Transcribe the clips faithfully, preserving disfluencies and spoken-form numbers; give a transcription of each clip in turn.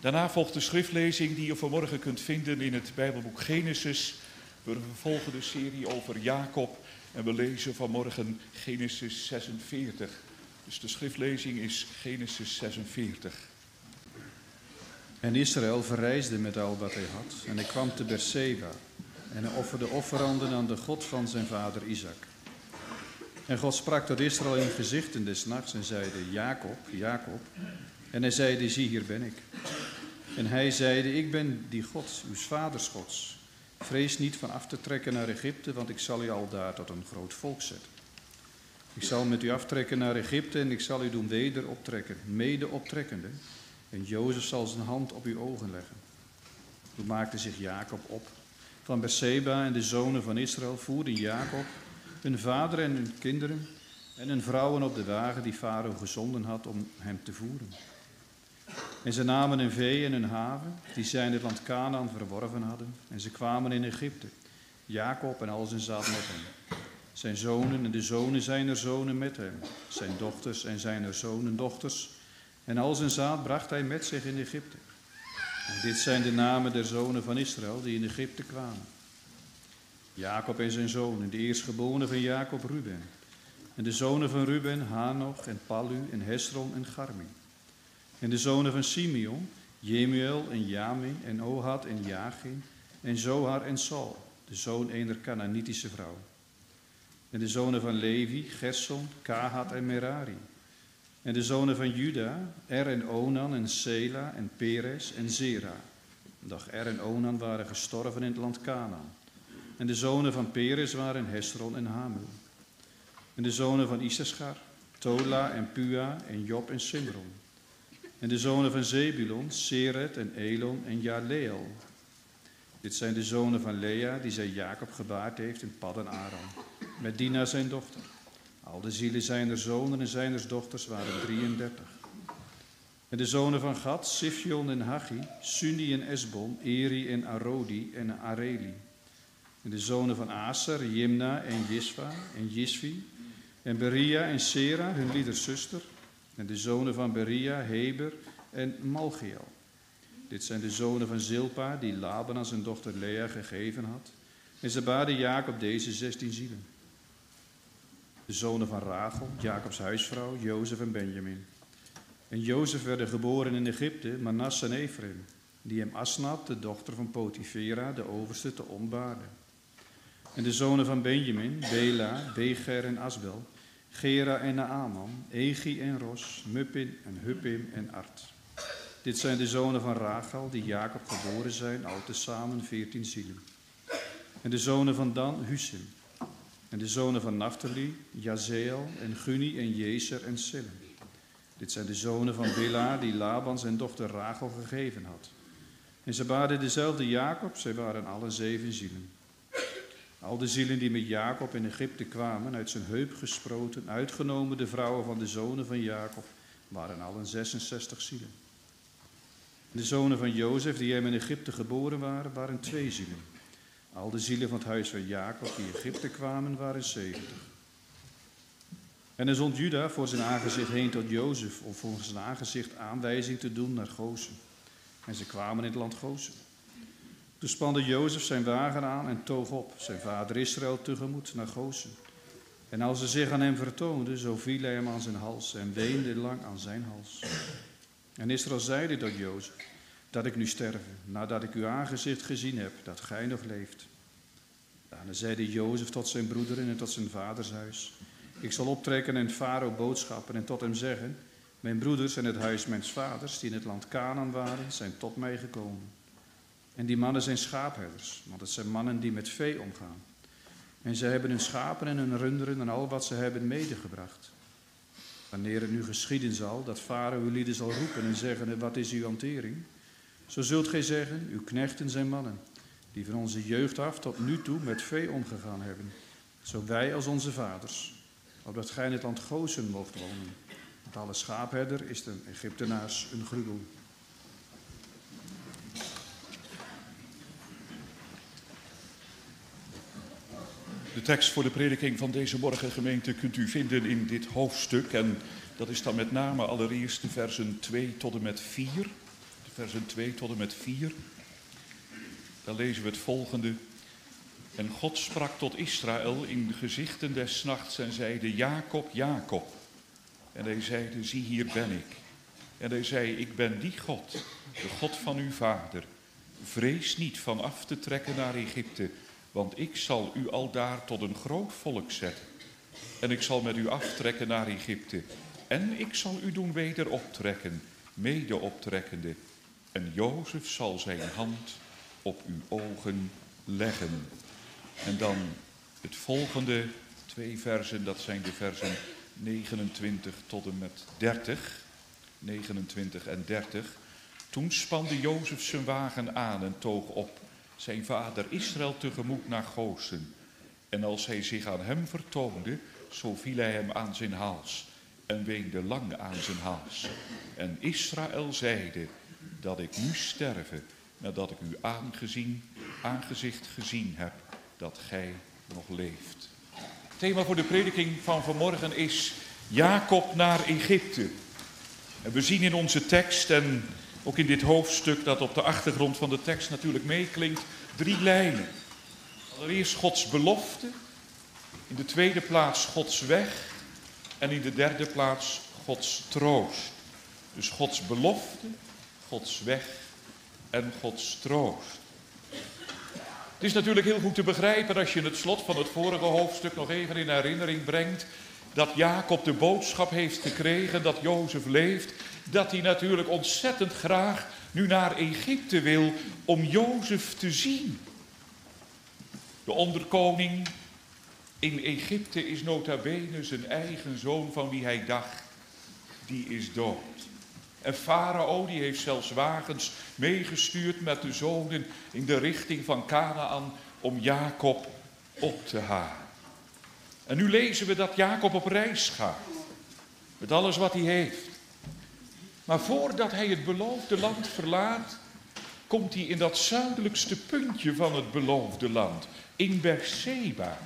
Daarna volgt de schriftlezing die je vanmorgen kunt vinden in het Bijbelboek Genesis. We vervolgen de serie over Jacob en we lezen vanmorgen Genesis zesenveertig. Dus de schriftlezing is Genesis zesenveertig. En Israël verreisde met al wat hij had en hij kwam te Berseba en hij offerde offeranden aan de God van zijn vader Isaac. En God sprak tot Israël in gezichten des nachts en zeide, Jacob, Jacob. En hij zeide, zie hier ben ik. En hij zeide, ik ben die God, uw vaders Gods. Vrees niet van af te trekken naar Egypte, want ik zal u aldaar tot een groot volk zetten. Ik zal met u aftrekken naar Egypte en ik zal u doen weder optrekken, mede optrekkende. En Jozef zal zijn hand op uw ogen leggen. Toen maakte zich Jacob op. Van Berseba en de zonen van Israël voerden Jacob, hun vader en hun kinderen en hun vrouwen op de wagen die Farao gezonden had om hem te voeren. En ze namen hun vee en hun haven, die zij in het land Kanaan verworven hadden. En ze kwamen in Egypte, Jacob en al zijn zaad met hem. Zijn zonen en de zonen zijner zonen met hem. Zijn dochters en zijner zonen dochters. En al zijn zaad bracht hij met zich in Egypte. En dit zijn de namen der zonen van Israël die in Egypte kwamen. Jacob en zijn zonen, de eerstgeborene van Jacob, Ruben. En de zonen van Ruben, Hanoch en Pallu en Hesron en Garmi. En de zonen van Simeon, Jemuel en Jamin en Ohad en Jachin en Zohar en Saul, de zoon ener Kanaanitische vrouw. En de zonen van Levi, Gerson, Kahat en Merari. En de zonen van Juda, Er en Onan en Sela en Peres en Zera. Doch Er en Onan waren gestorven in het land Kanaan. En de zonen van Peres waren Hesron en Hamul. En de zonen van Issachar, Tola en Pua en Job en Simron. En de zonen van Zebulon, Seret en Elon en Jaleel. Dit zijn de zonen van Lea die zij Jacob gebaard heeft in Paddan Aram, met Dina zijn dochter. Al de zielen zijner zonen en zijner dochters waren drieëndertig. En de zonen van Gad, Sifjon en Hachi, Suni en Esbon, Eri en Arodi en Areli. En de zonen van Aser, Jimna en Jisva en Jisvi. En Beria en Sera, hun liederzuster. En de zonen van Beria, Heber en Malchiel. Dit zijn de zonen van Zilpa, die Laban aan zijn dochter Lea gegeven had. En ze baden Jacob deze zestien zielen. De zonen van Rachel, Jacobs huisvrouw, Jozef en Benjamin. En Jozef werd geboren in Egypte, Manasse en Ephraim, die hem Asnat, de dochter van Potifera, de overste, te onbaarde. En de zonen van Benjamin, Bela, Becher en Asbel, Gera en Naaman, Egi en Ros, Muppin en Huppim en Art. Dit zijn de zonen van Rachel, die Jacob geboren zijn, al tezamen veertien zielen. En de zonen van Dan, Husim. En de zonen van Naphtali, Jazeel en Guni en Jezer en Silem. Dit zijn de zonen van Bila, die Laban zijn dochter Rachel gegeven had. En ze baarden dezelfde Jacob, zij waren alle zeven zielen. Al de zielen die met Jacob in Egypte kwamen, uit zijn heup gesproten, uitgenomen de vrouwen van de zonen van Jacob, waren allen zesenzestig zielen. De zonen van Jozef, die hem in Egypte geboren waren, waren twee zielen. Al de zielen van het huis van Jacob die in Egypte kwamen, waren zeventig. En er zond Juda voor zijn aangezicht heen tot Jozef, om voor zijn aangezicht aanwijzing te doen naar Gozen. En ze kwamen in het land Gozen. Toen spande Jozef zijn wagen aan en toog op, zijn vader Israël tegemoet naar Gozen. En als ze zich aan hem vertoonden, zo viel hij hem aan zijn hals en weende lang aan zijn hals. En Israël zeide tot Jozef, dat ik nu sterven, nadat ik uw aangezicht gezien heb, dat gij nog leeft. Daarna zeide Jozef tot zijn broederen en tot zijn vaders huis, ik zal optrekken en Farao boodschappen en tot hem zeggen, mijn broeders en het huis mijns vaders, die in het land Kanaan waren, zijn tot mij gekomen. En die mannen zijn schaapherders, want het zijn mannen die met vee omgaan. En zij hebben hun schapen en hun runderen en al wat ze hebben medegebracht. Wanneer het nu geschieden zal, dat Farao uw lieden zal roepen en zeggen, wat is uw hantering? Zo zult gij zeggen, uw knechten zijn mannen, die van onze jeugd af tot nu toe met vee omgegaan hebben. Zo wij als onze vaders, opdat gij in het land Gozen moogt wonen. Want alle schaapherder is de Egyptenaars een gruwel. De tekst voor de prediking van deze morgen, gemeente, kunt u vinden in dit hoofdstuk. En dat is dan met name allereerst de versen twee tot en met vier. versen twee tot en met vier. Daar lezen we het volgende. En God sprak tot Israël in de gezichten des nachts en zeide, Jacob, Jacob. En hij zeide, zie hier ben ik. En hij zei, ik ben die God, de God van uw vader. Vrees niet van af te trekken naar Egypte, want ik zal u aldaar tot een groot volk zetten. En ik zal met u aftrekken naar Egypte. En ik zal u doen weder optrekken, mede optrekkende. En Jozef zal zijn hand op uw ogen leggen. En dan het volgende, twee versen, dat zijn de versen negenentwintig tot en met dertig. negenentwintig en dertig. Toen spande Jozef zijn wagen aan en toog op, zijn vader Israël tegemoet naar Gosen. En als hij zich aan hem vertoonde, zo viel hij hem aan zijn hals en weende lang aan zijn hals. En Israël zeide, dat ik nu sterve, nadat ik uw aangezien, aangezicht gezien heb, dat gij nog leeft. Het thema voor de prediking van vanmorgen is Jacob naar Egypte. En we zien in onze tekst en ook in dit hoofdstuk dat op de achtergrond van de tekst natuurlijk meeklinkt, drie lijnen. Allereerst Gods belofte, in de tweede plaats Gods weg en in de derde plaats Gods troost. Dus Gods belofte, Gods weg en Gods troost. Het is natuurlijk heel goed te begrijpen als je het slot van het vorige hoofdstuk nog even in herinnering brengt, dat Jacob de boodschap heeft gekregen dat Jozef leeft, dat hij natuurlijk ontzettend graag nu naar Egypte wil om Jozef te zien. De onderkoning in Egypte is nota bene zijn eigen zoon van wie hij dacht, die is dood. En Farao die heeft zelfs wagens meegestuurd met de zonen in de richting van Kanaan om Jacob op te halen. En nu lezen we dat Jacob op reis gaat, met alles wat hij heeft. Maar voordat hij het beloofde land verlaat, komt hij in dat zuidelijkste puntje van het beloofde land, in Beerseba.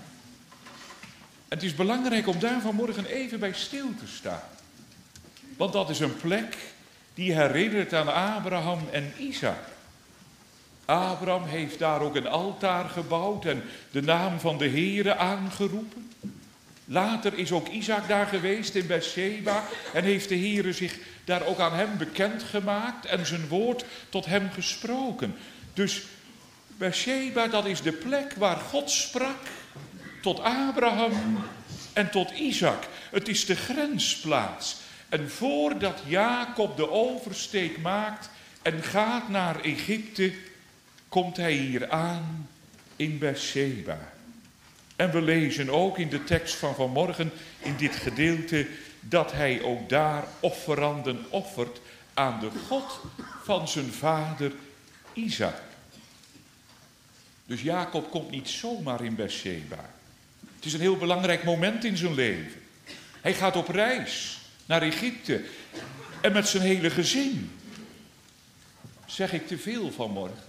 En het is belangrijk om daar vanmorgen even bij stil te staan. Want dat is een plek die herinnert aan Abraham en Isaac. Abraham heeft daar ook een altaar gebouwd en de naam van de Heere aangeroepen. Later is ook Isaac daar geweest in Beerseba en heeft de Heere zich daar ook aan hem bekendgemaakt en zijn woord tot hem gesproken. Dus Beerseba, dat is de plek waar God sprak tot Abraham en tot Isaac. Het is de grensplaats. En voordat Jacob de oversteek maakt en gaat naar Egypte, komt hij hier aan in Beerseba. En we lezen ook in de tekst van vanmorgen, in dit gedeelte, dat hij ook daar offeranden offert aan de God van zijn vader Isaac. Dus Jacob komt niet zomaar in Beerseba. Het is een heel belangrijk moment in zijn leven. Hij gaat op reis naar Egypte en met zijn hele gezin. Zeg ik te veel vanmorgen?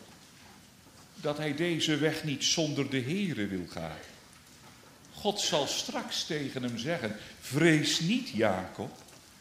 Dat hij deze weg niet zonder de Heere wil gaan. God zal straks tegen hem zeggen, vrees niet Jacob.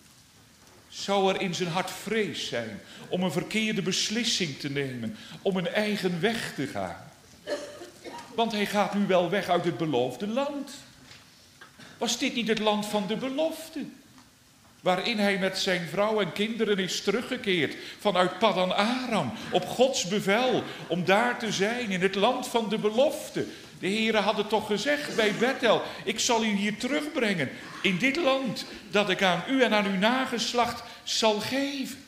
Zou er in zijn hart vrees zijn om een verkeerde beslissing te nemen, om een eigen weg te gaan? Want hij gaat nu wel weg uit het beloofde land. Was dit niet het land van de belofte? Waarin hij met zijn vrouw en kinderen is teruggekeerd vanuit Paddan Aram op Gods bevel om daar te zijn in het land van de belofte. De Heere had het toch gezegd bij Bethel, ik zal u hier terugbrengen in dit land dat ik aan u en aan uw nageslacht zal geven.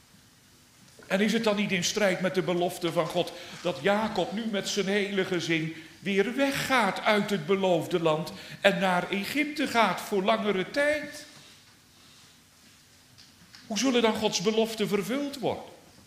En is het dan niet in strijd met de belofte van God dat Jacob nu met zijn hele gezin weer weggaat uit het beloofde land en naar Egypte gaat voor langere tijd? Hoe zullen dan Gods beloften vervuld worden?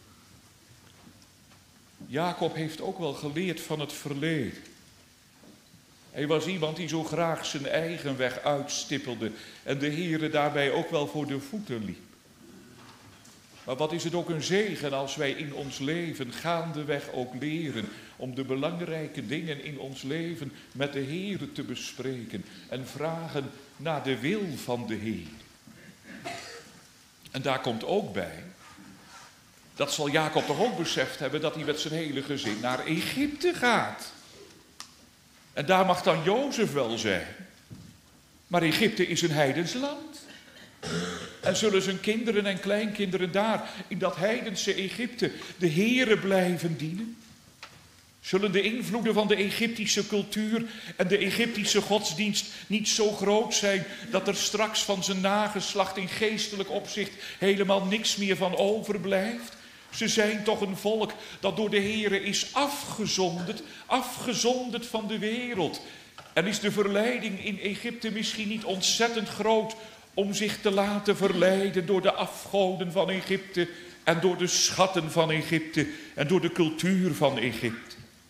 Jacob heeft ook wel geleerd van het verleden. Hij was iemand die zo graag zijn eigen weg uitstippelde en de Heere daarbij ook wel voor de voeten liep. Maar wat is het ook een zegen als wij in ons leven gaandeweg ook leren om de belangrijke dingen in ons leven met de Heere te bespreken en vragen naar de wil van de Heer. En daar komt ook bij Dat zal Jacob toch ook beseft hebben, dat hij met zijn hele gezin naar Egypte gaat. En daar mag dan Jozef wel zijn. Maar Egypte is een heidens land. En zullen zijn kinderen en kleinkinderen daar, in dat heidense Egypte, de Heere blijven dienen? Zullen de invloeden van de Egyptische cultuur en de Egyptische godsdienst niet zo groot zijn dat er straks van zijn nageslacht in geestelijk opzicht helemaal niks meer van overblijft? Ze zijn toch een volk dat door de Heere is afgezonderd, afgezonderd van de wereld. En is de verleiding in Egypte misschien niet ontzettend groot om zich te laten verleiden door de afgoden van Egypte en door de schatten van Egypte en door de cultuur van Egypte?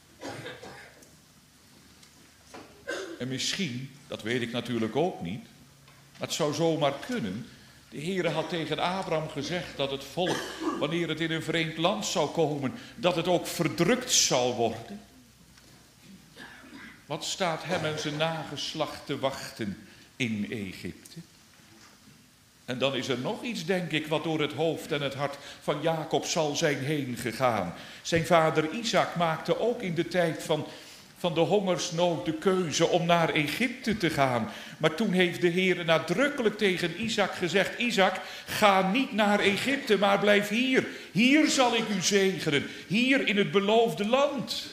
En misschien, dat weet ik natuurlijk ook niet, maar het zou zomaar kunnen. De Heere had tegen Abraham gezegd dat het volk, wanneer het in een vreemd land zou komen, dat het ook verdrukt zou worden. Wat staat hem en zijn nageslacht te wachten in Egypte? En dan is er nog iets, denk ik, wat door het hoofd en het hart van Jacob zal zijn heen gegaan. Zijn vader Isaac maakte ook in de tijd van, van de hongersnood de keuze om naar Egypte te gaan. Maar toen heeft de Heer nadrukkelijk tegen Isaac gezegd: Isaac, ga niet naar Egypte, maar blijf hier. Hier zal ik u zegenen, hier in het beloofde land.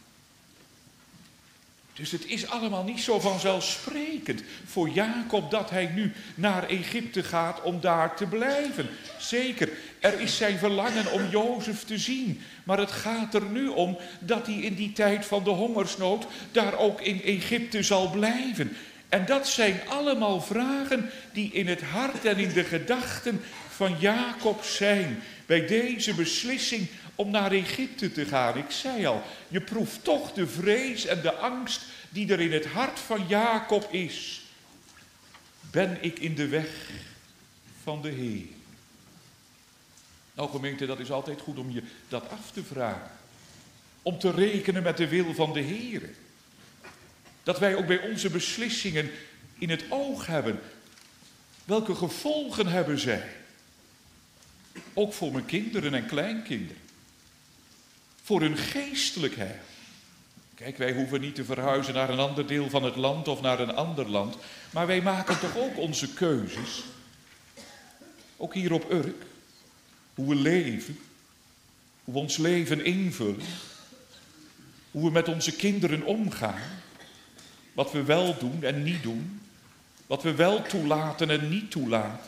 Dus het is allemaal niet zo vanzelfsprekend voor Jacob dat hij nu naar Egypte gaat om daar te blijven. Zeker, er is zijn verlangen om Jozef te zien. Maar het gaat er nu om dat hij in die tijd van de hongersnood daar ook in Egypte zal blijven. En dat zijn allemaal vragen die in het hart en in de gedachten van Jacob zijn bij deze beslissing om naar Egypte te gaan. Ik zei al, je proeft toch de vrees en de angst die er in het hart van Jacob is. Ben ik in de weg van de Heer? Nou gemeente, dat is altijd goed om je dat af te vragen. Om te rekenen met de wil van de Heer. Dat wij ook bij onze beslissingen in het oog hebben. Welke gevolgen hebben zij? Ook voor mijn kinderen en kleinkinderen. Voor hun geestelijkheid. Kijk, wij hoeven niet te verhuizen naar een ander deel van het land of naar een ander land. Maar wij maken toch ook onze keuzes. Ook hier op Urk. Hoe we leven. Hoe we ons leven invullen. Hoe we met onze kinderen omgaan. Wat we wel doen en niet doen. Wat we wel toelaten en niet toelaten.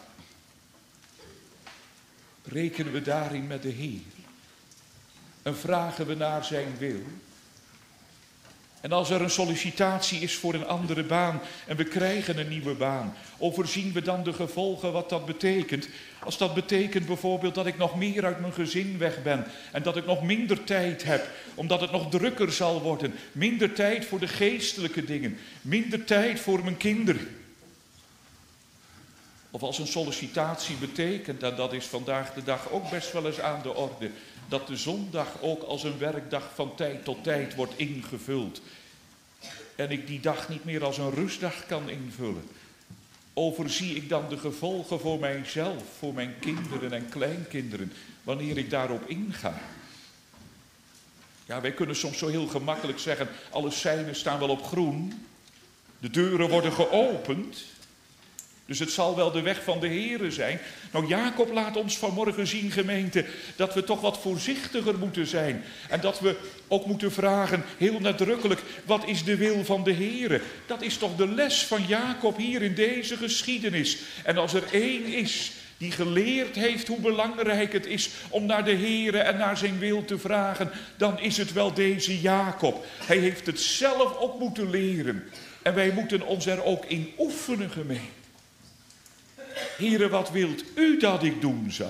Rekenen we daarin met de Heer. En vragen we naar zijn wil. En als er een sollicitatie is voor een andere baan en we krijgen een nieuwe baan, overzien we dan de gevolgen wat dat betekent? Als dat betekent bijvoorbeeld dat ik nog meer uit mijn gezin weg ben en dat ik nog minder tijd heb, omdat het nog drukker zal worden, minder tijd voor de geestelijke dingen, minder tijd voor mijn kinderen. Of als een sollicitatie betekent, en dat is vandaag de dag ook best wel eens aan de orde, dat de zondag ook als een werkdag van tijd tot tijd wordt ingevuld. En ik die dag niet meer als een rustdag kan invullen. Overzie ik dan de gevolgen voor mijzelf, voor mijn kinderen en kleinkinderen, wanneer ik daarop inga? Ja, wij kunnen soms zo heel gemakkelijk zeggen, alle seinen staan wel op groen. De deuren worden geopend. Dus het zal wel de weg van de Heere zijn. Nou, Jacob laat ons vanmorgen zien, gemeente, dat we toch wat voorzichtiger moeten zijn. En dat we ook moeten vragen, heel nadrukkelijk, wat is de wil van de Heere? Dat is toch de les van Jacob hier in deze geschiedenis. En als er één is die geleerd heeft hoe belangrijk het is om naar de Heere en naar zijn wil te vragen, dan is het wel deze Jacob. Hij heeft het zelf ook moeten leren. En wij moeten ons er ook in oefenen, gemeente. Heere, wat wilt u dat ik doen zal?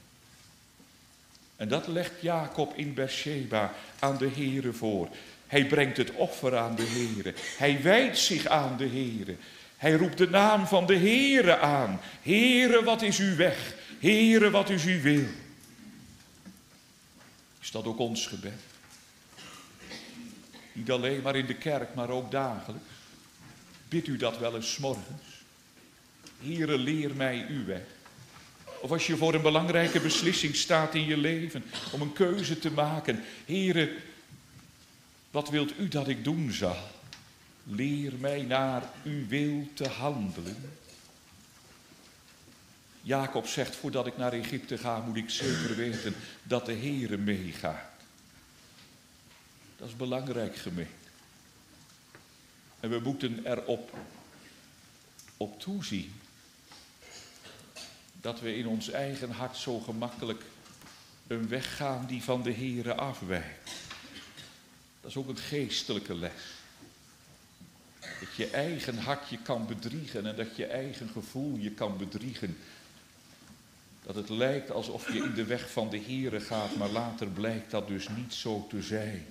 En dat legt Jacob in Beersheba aan de Heere voor. Hij brengt het offer aan de Heere. Hij wijdt zich aan de Heere. Hij roept de naam van de Heere aan. Heere, wat is uw weg? Heere, wat is uw wil? Is dat ook ons gebed? Niet alleen maar in de kerk, maar ook dagelijks. Bidt u dat wel eens 's morgens? Heere, leer mij uw weg. Of als je voor een belangrijke beslissing staat in je leven, om een keuze te maken. Heere, wat wilt u dat ik doen zal? Leer mij naar uw wil te handelen. Jacob zegt, voordat ik naar Egypte ga, moet ik zeker weten dat de Heere meegaat. Dat is belangrijk, gemeente. En we moeten erop op toezien dat we in ons eigen hart zo gemakkelijk een weg gaan die van de Heere afwijkt. Dat is ook een geestelijke les. Dat je eigen hart je kan bedriegen en dat je eigen gevoel je kan bedriegen. Dat het lijkt alsof je in de weg van de Heere gaat, maar later blijkt dat dus niet zo te zijn.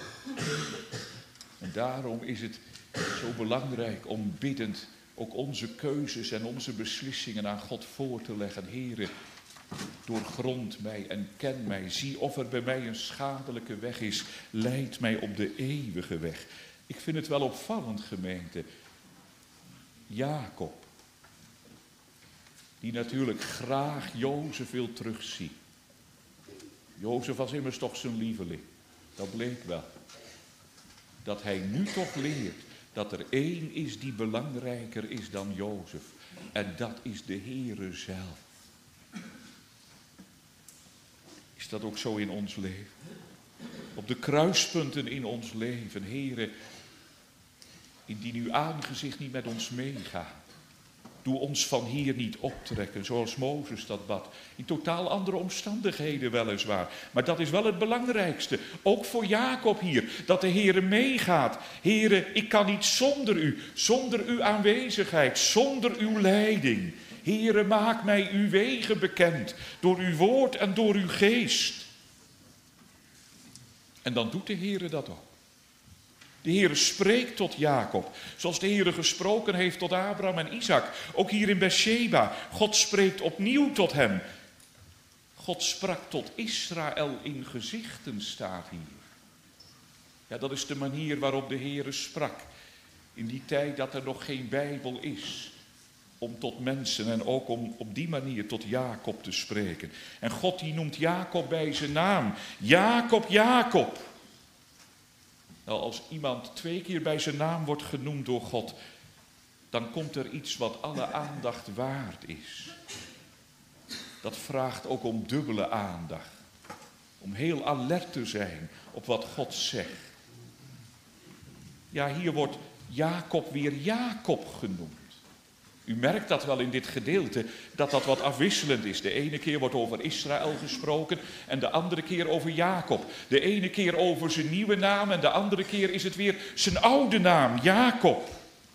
En daarom is het zo belangrijk om biddend ook onze keuzes en onze beslissingen aan God voor te leggen. Heere, doorgrond mij en ken mij. Zie of er bij mij een schadelijke weg is. Leid mij op de eeuwige weg. Ik vind het wel opvallend, gemeente. Jacob, die natuurlijk graag Jozef wil terugzien. Jozef was immers toch zijn lieveling. Dat bleek wel. Dat hij nu toch leert dat er één is die belangrijker is dan Jozef. En dat is de Heere zelf. Is dat ook zo in ons leven? Op de kruispunten in ons leven, Heere, indien uw aangezicht niet met ons meegaat. Doe ons van hier niet optrekken, zoals Mozes dat bad. In totaal andere omstandigheden weliswaar. Maar dat is wel het belangrijkste. Ook voor Jacob hier, dat de Heere meegaat. Heere, ik kan niet zonder u, zonder uw aanwezigheid, zonder uw leiding. Heere, maak mij uw wegen bekend, door uw woord en door uw geest. En dan doet de Heere dat ook. De Heere spreekt tot Jacob, zoals de Heere gesproken heeft tot Abraham en Isaac. Ook hier in Beersheba. God spreekt opnieuw tot hem. God sprak tot Israël in gezichten, staat hier. Ja, dat is de manier waarop de Heere sprak. In die tijd dat er nog geen Bijbel is. Om tot mensen en ook om op die manier tot Jacob te spreken. En God die noemt Jacob bij zijn naam. Jacob, Jacob. Nou, als iemand twee keer bij zijn naam wordt genoemd door God, dan komt er iets wat alle aandacht waard is. Dat vraagt ook om dubbele aandacht. Om heel alert te zijn op wat God zegt. Ja, hier wordt Jacob weer Jacob genoemd. U merkt dat wel in dit gedeelte, dat dat wat afwisselend is. De ene keer wordt over Israël gesproken en de andere keer over Jacob. De ene keer over zijn nieuwe naam en de andere keer is het weer zijn oude naam, Jacob.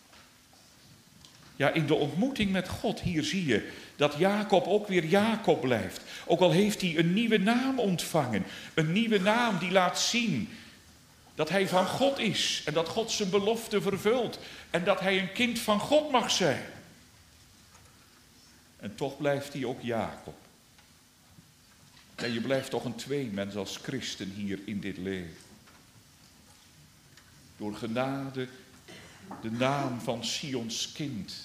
Ja, in de ontmoeting met God, hier zie je dat Jacob ook weer Jacob blijft. Ook al heeft hij een nieuwe naam ontvangen. Een nieuwe naam die laat zien dat hij van God is en dat God zijn belofte vervult. En dat hij een kind van God mag zijn. En toch blijft hij ook Jacob. En je blijft toch een tweemens als christen hier in dit leven. Door genade de naam van Sions kind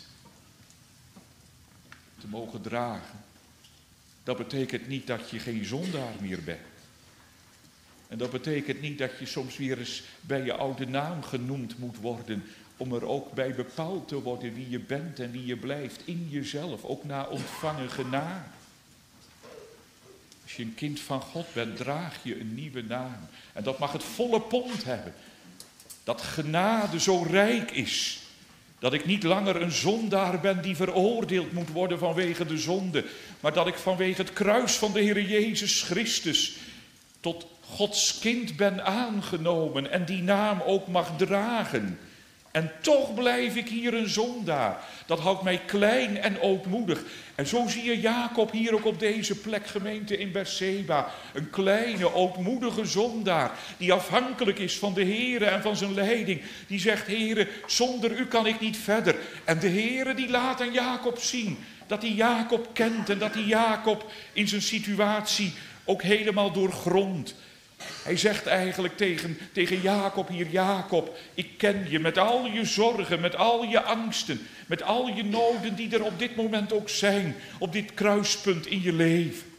te mogen dragen. Dat betekent niet dat je geen zondaar meer bent. En dat betekent niet dat je soms weer eens bij je oude naam genoemd moet worden, om er ook bij bepaald te worden wie je bent en wie je blijft in jezelf, ook na ontvangen genade. Als je een kind van God bent, draag je een nieuwe naam. En dat mag het volle pond hebben. Dat genade zo rijk is, dat ik niet langer een zondaar ben die veroordeeld moet worden vanwege de zonde, maar dat ik vanwege het kruis van de Heer Jezus Christus tot Gods kind ben aangenomen en die naam ook mag dragen. En toch blijf ik hier een zondaar. Dat houdt mij klein en ootmoedig. En zo zie je Jacob hier ook op deze plek, gemeente in Beersheba. Een kleine, ootmoedige zondaar die afhankelijk is van de Heere en van zijn leiding. Die zegt, Heere, zonder u kan ik niet verder. En de Heere die laat aan Jacob zien dat hij Jacob kent en dat hij Jacob in zijn situatie ook helemaal doorgrondt. Hij zegt eigenlijk tegen, tegen Jacob hier, Jacob, ik ken je met al je zorgen, met al je angsten, met al je noden die er op dit moment ook zijn, op dit kruispunt in je leven.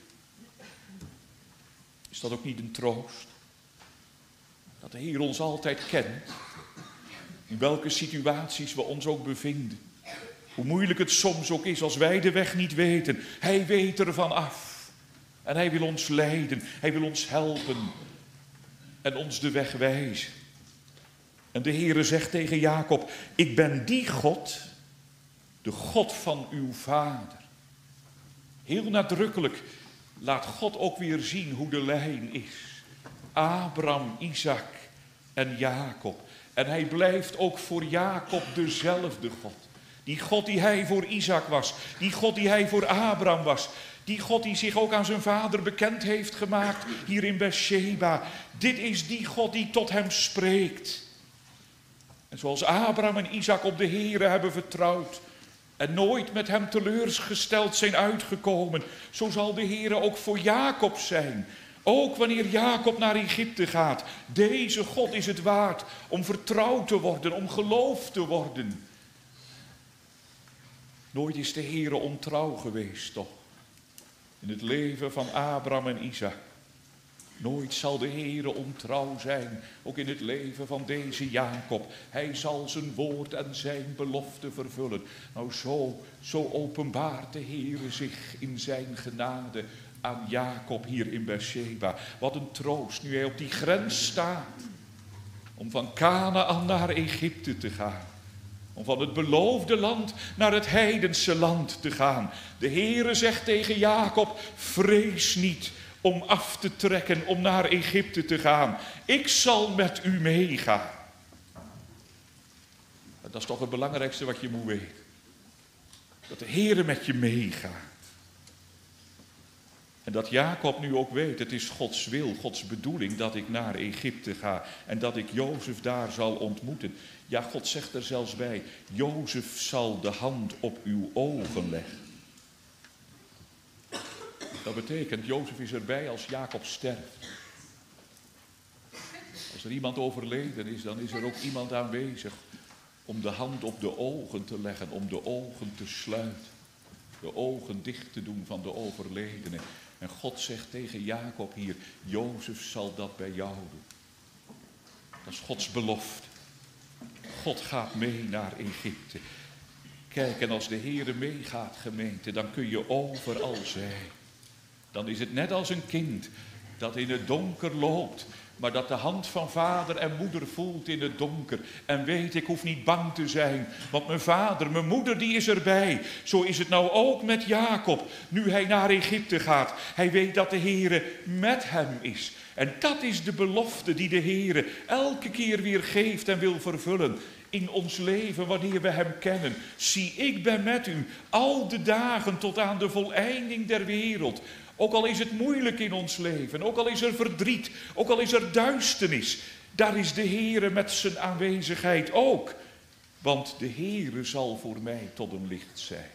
Is dat ook niet een troost? Dat de Heer ons altijd kent, in welke situaties we ons ook bevinden. Hoe moeilijk het soms ook is als wij de weg niet weten. Hij weet ervan af. En hij wil ons leiden, hij wil ons helpen en ons de weg wijzen. En de Heere zegt tegen Jacob, ik ben die God, de God van uw vader. Heel nadrukkelijk laat God ook weer zien hoe de lijn is. Abraham, Isaac en Jacob. En hij blijft ook voor Jacob dezelfde God. Die God die hij voor Isaac was. Die God die hij voor Abraham was. Die God die zich ook aan zijn vader bekend heeft gemaakt hier in Beersheba. Dit is die God die tot hem spreekt. En zoals Abraham en Isaac op de Heere hebben vertrouwd en nooit met hem teleurgesteld zijn uitgekomen, zo zal de Heere ook voor Jacob zijn. Ook wanneer Jacob naar Egypte gaat. Deze God is het waard om vertrouwd te worden, om geloofd te worden. Nooit is de Heere ontrouw geweest, toch? In het leven van Abraham en Isaac. Nooit zal de Heere ontrouw zijn, ook in het leven van deze Jacob. Hij zal zijn woord en zijn belofte vervullen. Nou, zo, zo openbaart de Heere zich in zijn genade aan Jacob hier in Beersheba. Wat een troost, nu hij op die grens staat, om van Kanaan naar Egypte te gaan. Om van het beloofde land naar het heidense land te gaan. De Heere zegt tegen Jacob, vrees niet om af te trekken, om naar Egypte te gaan. Ik zal met u meegaan. Dat is toch het belangrijkste wat je moet weten. Dat de Heere met je meegaat. En dat Jacob nu ook weet, het is Gods wil, Gods bedoeling dat ik naar Egypte ga. En dat ik Jozef daar zal ontmoeten. Ja, God zegt er zelfs bij, Jozef zal de hand op uw ogen leggen. Dat betekent, Jozef is erbij als Jacob sterft. Als er iemand overleden is, dan is er ook iemand aanwezig om de hand op de ogen te leggen, om de ogen te sluiten. De ogen dicht te doen van de overledene. En God zegt tegen Jacob hier, Jozef zal dat bij jou doen. Dat is Gods belofte. God gaat mee naar Egypte. Kijk, en als de Heere meegaat, gemeente, dan kun je overal zijn. Dan is het net als een kind dat in het donker loopt, maar dat de hand van vader en moeder voelt in het donker. En weet, ik hoef niet bang te zijn, want mijn vader, mijn moeder, die is erbij. Zo is het nou ook met Jacob, nu hij naar Egypte gaat. Hij weet dat de Heere met hem is. En dat is de belofte die de Heere elke keer weer geeft en wil vervullen in ons leven wanneer we hem kennen. Zie, ik ben met u al de dagen tot aan de voleinding der wereld. Ook al is het moeilijk in ons leven, ook al is er verdriet, ook al is er duisternis, daar is de Heere met zijn aanwezigheid ook. Want de Heere zal voor mij tot een licht zijn.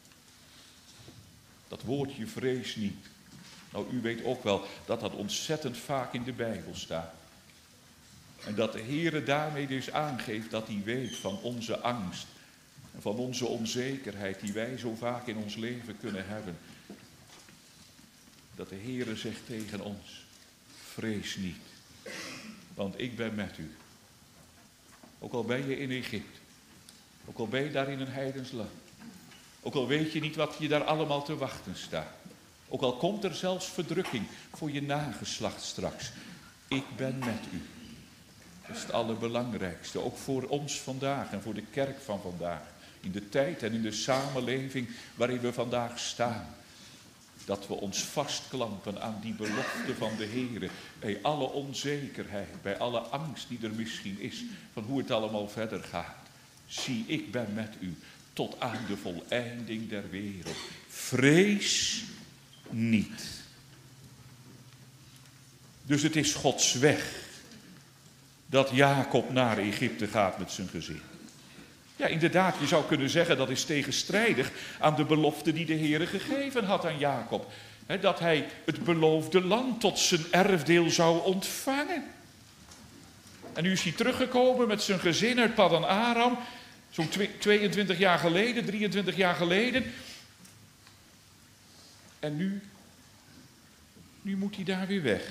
Dat woordje vrees niet. Nou, u weet ook wel dat dat ontzettend vaak in de Bijbel staat. En dat de Heere daarmee dus aangeeft dat hij weet van onze angst en van onze onzekerheid die wij zo vaak in ons leven kunnen hebben. Dat de Heere zegt tegen ons, vrees niet, want ik ben met u. Ook al ben je in Egypte, ook al ben je daar in een heidens land, ook al weet je niet wat je daar allemaal te wachten staat, ook al komt er zelfs verdrukking voor je nageslacht straks, ik ben met u. Dat is het allerbelangrijkste, ook voor ons vandaag en voor de kerk van vandaag, in de tijd en in de samenleving waarin we vandaag staan. Dat we ons vastklampen aan die belofte van de Heere. Bij alle onzekerheid, bij alle angst die er misschien is. Van hoe het allemaal verder gaat. Zie, ik ben met u tot aan de voleinding der wereld. Vrees niet. Dus het is Gods weg dat Jacob naar Egypte gaat met zijn gezin. Ja, inderdaad, je zou kunnen zeggen dat is tegenstrijdig aan de belofte die de Heere gegeven had aan Jacob. He, dat hij het beloofde land tot zijn erfdeel zou ontvangen. En nu is hij teruggekomen met zijn gezin uit Paddan Aram, zo'n tweeëntwintig jaar geleden, drieëntwintig jaar geleden. En nu, nu moet hij daar weer weg.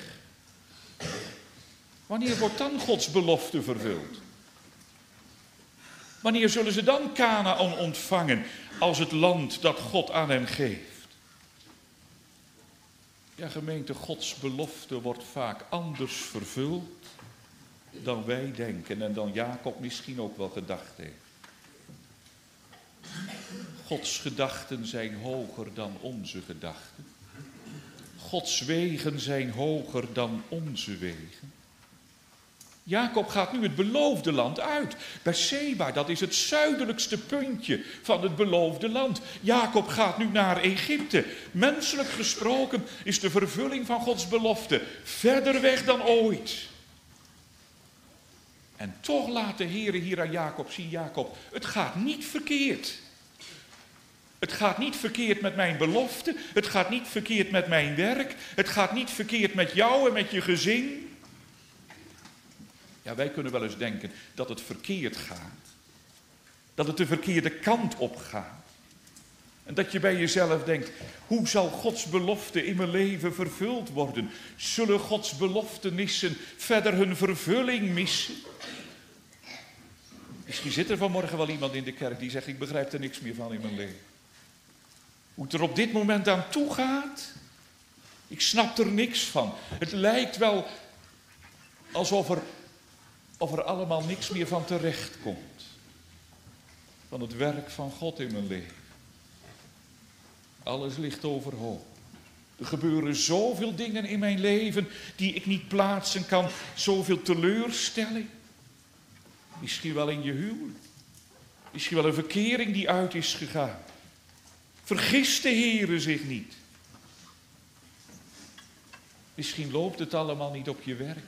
Wanneer wordt dan Gods belofte vervuld? Wanneer zullen ze dan Kanaan ontvangen als het land dat God aan hen geeft? Ja, gemeente, Gods belofte wordt vaak anders vervuld dan wij denken en dan Jacob misschien ook wel gedacht heeft. Gods gedachten zijn hoger dan onze gedachten. Gods wegen zijn hoger dan onze wegen. Jacob gaat nu het beloofde land uit. Berseba, dat is het zuidelijkste puntje van het beloofde land. Jacob gaat nu naar Egypte. Menselijk gesproken is de vervulling van Gods belofte verder weg dan ooit. En toch laat de Heere hier aan Jacob zien, Jacob, het gaat niet verkeerd. Het gaat niet verkeerd met mijn belofte, het gaat niet verkeerd met mijn werk, het gaat niet verkeerd met jou en met je gezin. Ja, wij kunnen wel eens denken dat het verkeerd gaat. Dat het de verkeerde kant op gaat. En dat je bij jezelf denkt, hoe zal Gods belofte in mijn leven vervuld worden? Zullen Gods beloftenissen verder hun vervulling missen? Misschien zit er vanmorgen wel iemand in de kerk die zegt, ik begrijp er niks meer van in mijn leven. Hoe het er op dit moment aan toe gaat, ik snap er niks van. Het lijkt wel alsof er, of er allemaal niks meer van terecht komt. Van het werk van God in mijn leven. Alles ligt overhoop. Er gebeuren zoveel dingen in mijn leven die ik niet plaatsen kan. Zoveel teleurstelling. Misschien wel in je huwelijk. Misschien wel een verkering die uit is gegaan. Vergist de Heere zich niet. Misschien loopt het allemaal niet op je werk.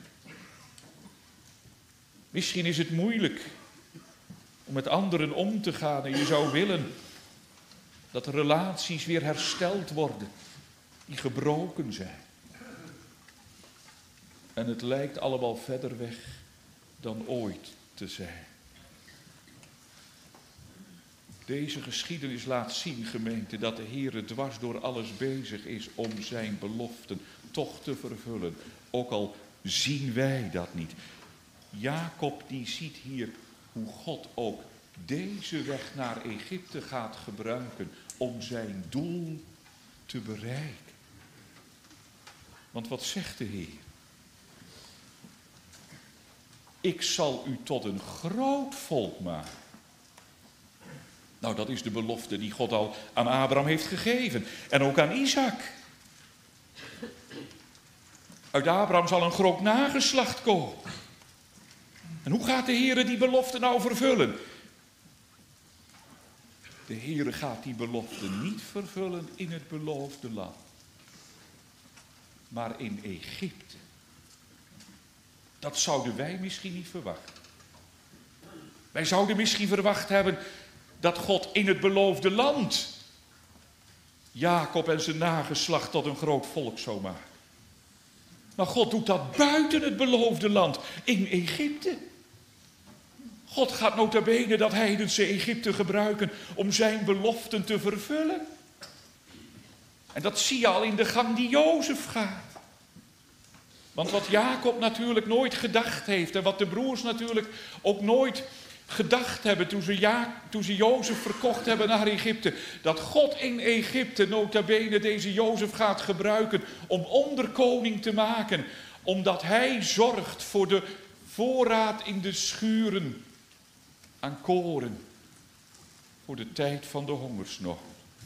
Misschien is het moeilijk om met anderen om te gaan en je zou willen dat de relaties weer hersteld worden die gebroken zijn. En het lijkt allemaal verder weg dan ooit te zijn. Deze geschiedenis laat zien, gemeente, dat de Heere dwars door alles bezig is om zijn beloften toch te vervullen. Ook al zien wij dat niet. Jacob die ziet hier hoe God ook deze weg naar Egypte gaat gebruiken om zijn doel te bereiken. Want wat zegt de Heer? Ik zal u tot een groot volk maken. Nou, dat is de belofte die God al aan Abraham heeft gegeven. En ook aan Isaac. Uit Abraham zal een groot nageslacht komen. En hoe gaat de Heere die belofte nou vervullen? De Heere gaat die belofte niet vervullen in het beloofde land. Maar in Egypte. Dat zouden wij misschien niet verwachten. Wij zouden misschien verwacht hebben dat God in het beloofde land Jacob en zijn nageslacht tot een groot volk zou maken. Maar God doet dat buiten het beloofde land, in Egypte. God gaat nota bene dat heidense Egypte gebruiken om zijn beloften te vervullen. En dat zie je al in de gang die Jozef gaat. Want wat Jacob natuurlijk nooit gedacht heeft en wat de broers natuurlijk ook nooit gedacht hebben toen ze, ja, toen ze Jozef verkocht hebben naar Egypte. Dat God in Egypte nota bene deze Jozef gaat gebruiken om onderkoning te maken. Omdat hij zorgt voor de voorraad in de schuren aan koren. Voor de tijd van de hongersnood.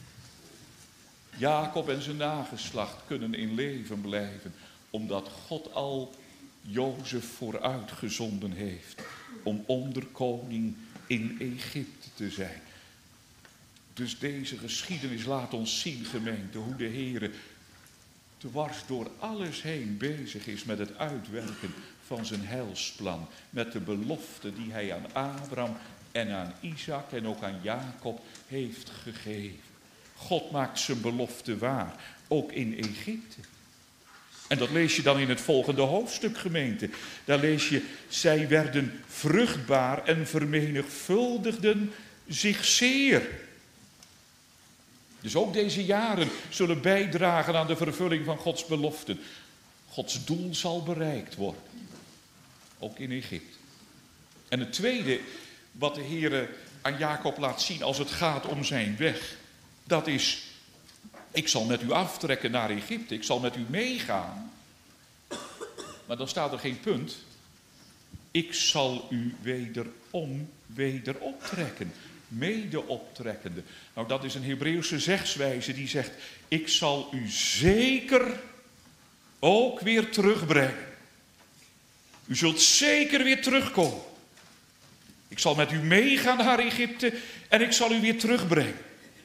Jacob en zijn nageslacht kunnen in leven blijven. Omdat God al Jozef vooruitgezonden heeft om onderkoning in Egypte te zijn. Dus deze geschiedenis laat ons zien, gemeente, hoe de Heere dwars door alles heen bezig is met het uitwerken van zijn heilsplan. Met de belofte die hij aan Abraham en aan Isaac en ook aan Jacob heeft gegeven. God maakt zijn belofte waar, ook in Egypte. En dat lees je dan in het volgende hoofdstuk, gemeente. Daar lees je, zij werden vruchtbaar en vermenigvuldigden zich zeer. Dus ook deze jaren zullen bijdragen aan de vervulling van Gods beloften. Gods doel zal bereikt worden, ook in Egypte. En het tweede wat de Heer aan Jacob laat zien als het gaat om zijn weg, dat is, ik zal met u aftrekken naar Egypte, ik zal met u meegaan. Maar dan staat er geen punt. Ik zal u wederom weder optrekken, mede optrekkende. Nou, dat is een Hebreeuwse zegswijze die zegt, ik zal u zeker ook weer terugbrengen. U zult zeker weer terugkomen. Ik zal met u meegaan naar Egypte en ik zal u weer terugbrengen.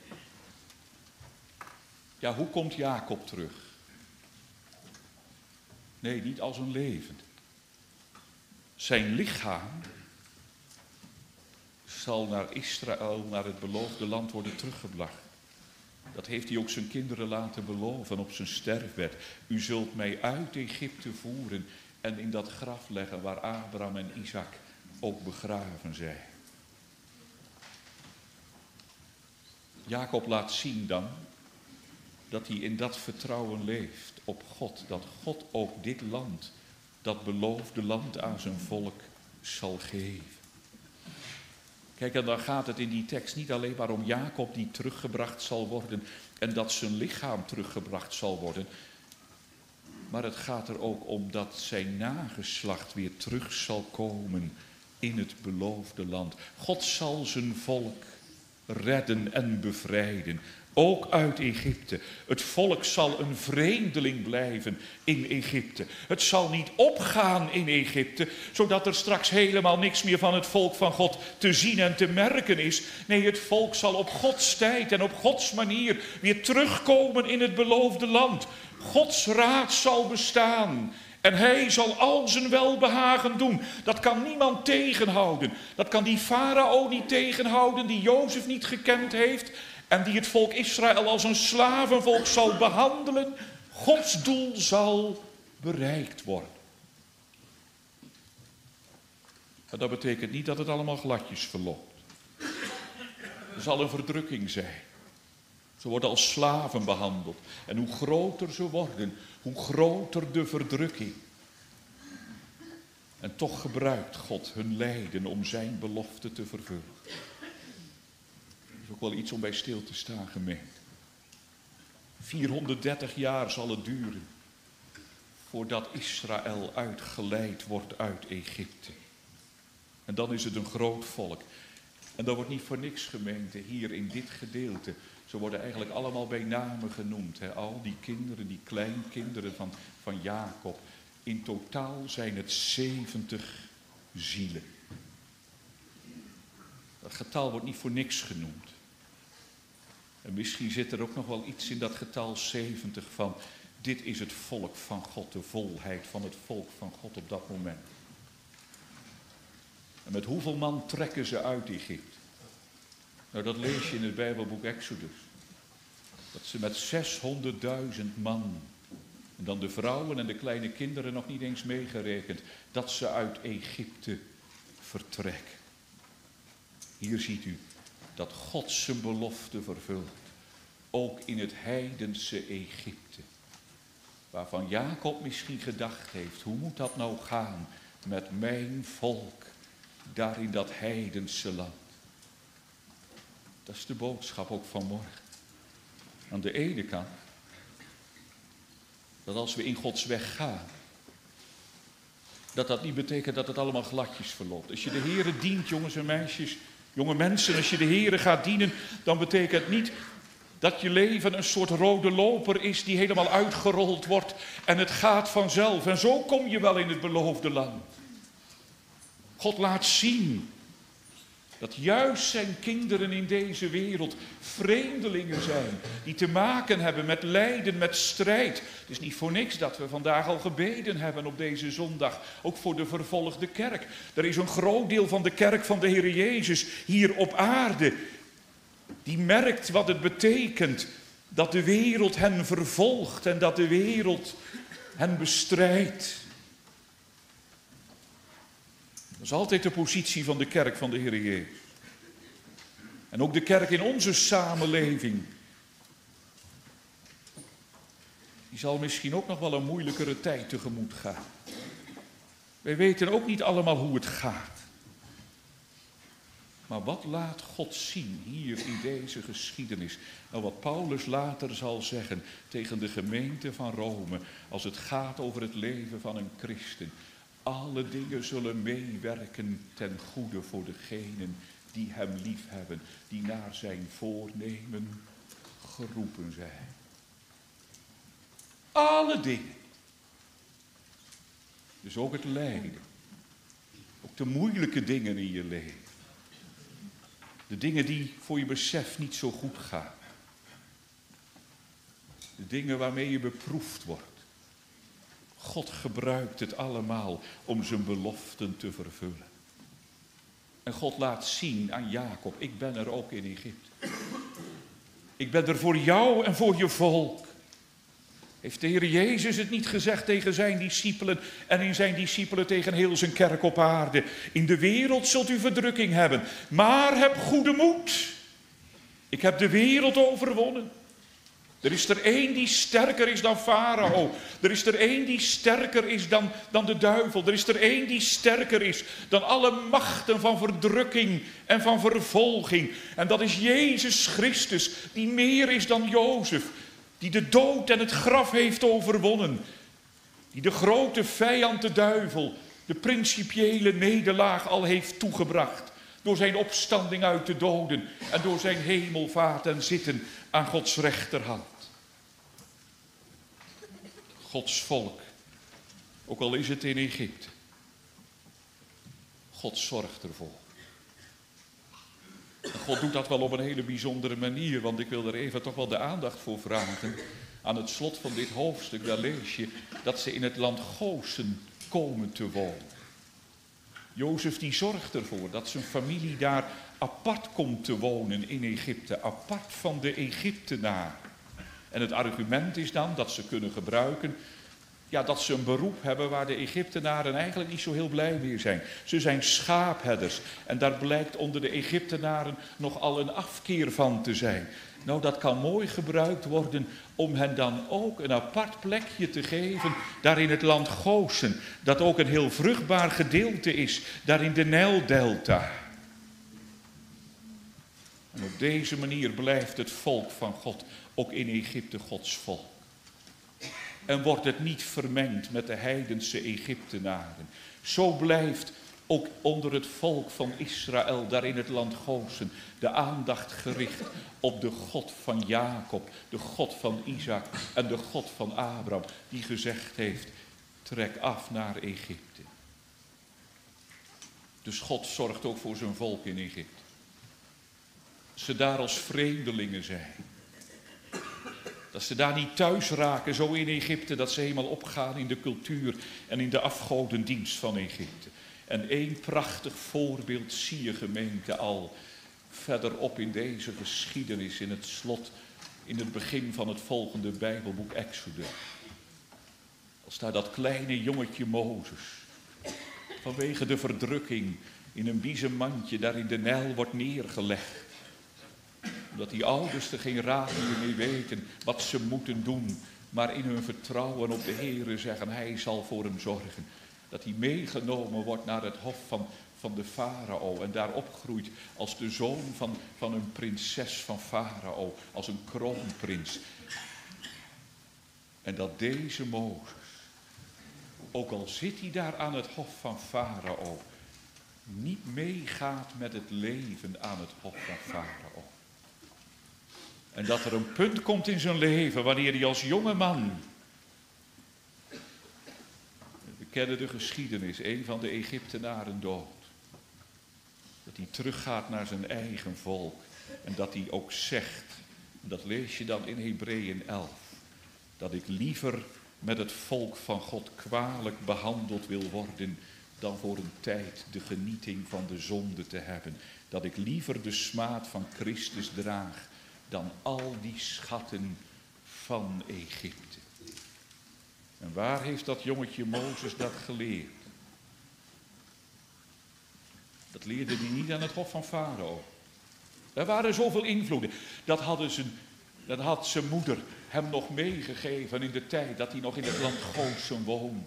Ja, hoe komt Jacob terug? Nee, niet als een levend. Zijn lichaam zal naar Israël, naar het beloofde land worden teruggebracht. Dat heeft hij ook zijn kinderen laten beloven op zijn sterfbed. U zult mij uit Egypte voeren en in dat graf leggen waar Abraham en Isaac ook begraven zijn. Jacob laat zien dan dat hij in dat vertrouwen leeft op God. Dat God ook dit land, dat beloofde land aan zijn volk zal geven. Kijk, en dan gaat het in die tekst niet alleen maar om Jacob die teruggebracht zal worden en dat zijn lichaam teruggebracht zal worden. Maar het gaat er ook om dat zijn nageslacht weer terug zal komen in het beloofde land. God zal zijn volk redden en bevrijden, ook uit Egypte. Het volk zal een vreemdeling blijven in Egypte. Het zal niet opgaan in Egypte, zodat er straks helemaal niks meer van het volk van God te zien en te merken is. Nee, het volk zal op Gods tijd en op Gods manier weer terugkomen in het beloofde land. Gods raad zal bestaan. En hij zal al zijn welbehagen doen. Dat kan niemand tegenhouden. Dat kan die farao niet tegenhouden, die Jozef niet gekend heeft. En die het volk Israël als een slavenvolk zal behandelen. Gods doel zal bereikt worden. Maar dat betekent niet dat het allemaal gladjes verloopt. Er zal een verdrukking zijn. Ze worden als slaven behandeld. En hoe groter ze worden, hoe groter de verdrukking. En toch gebruikt God hun lijden om zijn belofte te vervullen. Dat is ook wel iets om bij stil te staan, gemeente. vierhonderddertig jaar zal het duren voordat Israël uitgeleid wordt uit Egypte. En dan is het een groot volk. En dat wordt niet voor niks, gemeente, hier in dit gedeelte. Ze worden eigenlijk allemaal bij namen genoemd. Hè? Al die kinderen, die kleinkinderen van, van Jacob. In totaal zijn het zeventig zielen. Dat getal wordt niet voor niks genoemd. En misschien zit er ook nog wel iets in dat getal zeventig van, dit is het volk van God, de volheid van het volk van God op dat moment. En met hoeveel man trekken ze uit Egypte? Nou, dat lees je in het Bijbelboek Exodus. Dat ze met zeshonderdduizend man, en dan de vrouwen en de kleine kinderen nog niet eens meegerekend, dat ze uit Egypte vertrekken. Hier ziet u dat God zijn belofte vervult, ook in het heidense Egypte. Waarvan Jacob misschien gedacht heeft, hoe moet dat nou gaan met mijn volk daar in dat heidense land? Dat is de boodschap ook van morgen. Aan de ene kant, dat als we in Gods weg gaan, dat dat niet betekent dat het allemaal gladjes verloopt. Als je de Heere dient, jongens en meisjes, jonge mensen, als je de Heere gaat dienen, dan betekent het niet dat je leven een soort rode loper is die helemaal uitgerold wordt en het gaat vanzelf. En zo kom je wel in het beloofde land. God laat zien dat juist zijn kinderen in deze wereld vreemdelingen zijn. Die te maken hebben met lijden, met strijd. Het is niet voor niks dat we vandaag al gebeden hebben op deze zondag. Ook voor de vervolgde kerk. Er is een groot deel van de kerk van de Heer Jezus hier op aarde. Die merkt wat het betekent dat de wereld hen vervolgt en dat de wereld hen bestrijdt. Dat is altijd de positie van de kerk van de Heer Jezus. En ook de kerk in onze samenleving. Die zal misschien ook nog wel een moeilijkere tijd tegemoet gaan. Wij weten ook niet allemaal hoe het gaat. Maar wat laat God zien hier in deze geschiedenis? Nou, wat Paulus later zal zeggen tegen de gemeente van Rome, als het gaat over het leven van een christen. Alle dingen zullen meewerken ten goede voor degenen die hem liefhebben, die naar zijn voornemen geroepen zijn. Alle dingen. Dus ook het lijden. Ook de moeilijke dingen in je leven. De dingen die voor je besef niet zo goed gaan. De dingen waarmee je beproefd wordt. God gebruikt het allemaal om zijn beloften te vervullen. En God laat zien aan Jacob, ik ben er ook in Egypte. Ik ben er voor jou en voor je volk. Heeft de Heer Jezus het niet gezegd tegen zijn discipelen en in zijn discipelen tegen heel zijn kerk op aarde? In de wereld zult u verdrukking hebben, maar heb goede moed. Ik heb de wereld overwonnen. Er is er één die sterker is dan Farao. Er is er één die sterker is dan, dan de duivel. Er is er één die sterker is dan alle machten van verdrukking en van vervolging. En dat is Jezus Christus, die meer is dan Jozef. Die de dood en het graf heeft overwonnen. Die de grote vijand, de duivel, de principiële nederlaag al heeft toegebracht. Door zijn opstanding uit de doden en door zijn hemelvaart en zitten aan Gods rechterhand. Gods volk, ook al is het in Egypte. God zorgt ervoor. En God doet dat wel op een hele bijzondere manier, want ik wil er even toch wel de aandacht voor vragen. Aan het slot van dit hoofdstuk, daar lees je dat ze in het land Gosen komen te wonen. Jozef die zorgt ervoor dat zijn familie daar apart komt te wonen in Egypte, apart van de Egyptenaren. En het argument is dan dat ze kunnen gebruiken, ja, dat ze een beroep hebben waar de Egyptenaren eigenlijk niet zo heel blij mee zijn. Ze zijn schaapherders en daar blijkt onder de Egyptenaren nogal een afkeer van te zijn. Nou, dat kan mooi gebruikt worden om hen dan ook een apart plekje te geven, daar in het land Gosen, dat ook een heel vruchtbaar gedeelte is, daar in de Nijldelta. En op deze manier blijft het volk van God ook in Egypte Gods volk. En wordt het niet vermengd met de heidense Egyptenaren. Zo blijft ook onder het volk van Israël, daar in het land Gosen, de aandacht gericht op de God van Jacob, de God van Isaac en de God van Abraham, die gezegd heeft, trek af naar Egypte. Dus God zorgt ook voor zijn volk in Egypte. Ze daar als vreemdelingen zijn. Dat ze daar niet thuis raken, zo in Egypte, dat ze helemaal opgaan in de cultuur en in de afgodendienst van Egypte. En één prachtig voorbeeld zie je, gemeente, al verderop in deze geschiedenis, in het slot, in het begin van het volgende Bijbelboek Exodus. Als daar dat kleine jongetje Mozes, vanwege de verdrukking, in een biezen mandje daar in de Nijl wordt neergelegd. Omdat die ouders er geen raad meer mee weten wat ze moeten doen, maar in hun vertrouwen op de Heere zeggen, hij zal voor hem zorgen. Dat hij meegenomen wordt naar het hof van, van de farao en daar opgroeit als de zoon van, van een prinses van farao, als een kroonprins. En dat deze Mozes, ook al zit hij daar aan het hof van farao, niet meegaat met het leven aan het hof van farao. En dat er een punt komt in zijn leven wanneer hij als jonge man, we kennen de geschiedenis, een van de Egyptenaren dood. Dat hij teruggaat naar zijn eigen volk. En dat hij ook zegt, en dat lees je dan in Hebreeën elf, dat ik liever met het volk van God kwalijk behandeld wil worden dan voor een tijd de genieting van de zonde te hebben. Dat ik liever de smaad van Christus draag dan al die schatten van Egypte. En waar heeft dat jongetje Mozes dat geleerd? Dat leerde hij niet aan het hof van Farao. Er waren zoveel invloeden. Dat, hadden zijn, dat had zijn moeder hem nog meegegeven in de tijd dat hij nog in het land Goshen woonde.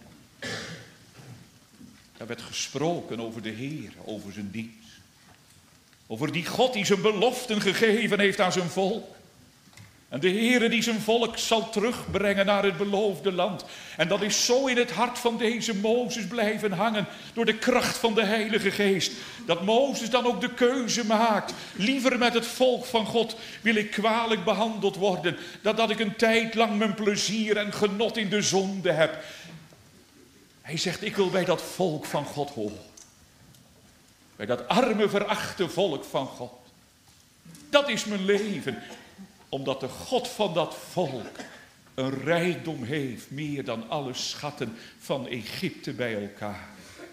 Er werd gesproken over de Heer, over zijn dienst. Over die God die zijn beloften gegeven heeft aan zijn volk. En de Heere die zijn volk zal terugbrengen naar het beloofde land. En dat is zo in het hart van deze Mozes blijven hangen door de kracht van de Heilige Geest. Dat Mozes dan ook de keuze maakt. Liever met het volk van God wil ik kwalijk behandeld worden. Dan dat ik een tijd lang mijn plezier en genot in de zonde heb. Hij zegt, ik wil bij dat volk van God horen. Bij dat arme, verachte volk van God. Dat is mijn leven. Omdat de God van dat volk een rijkdom heeft, meer dan alle schatten van Egypte bij elkaar.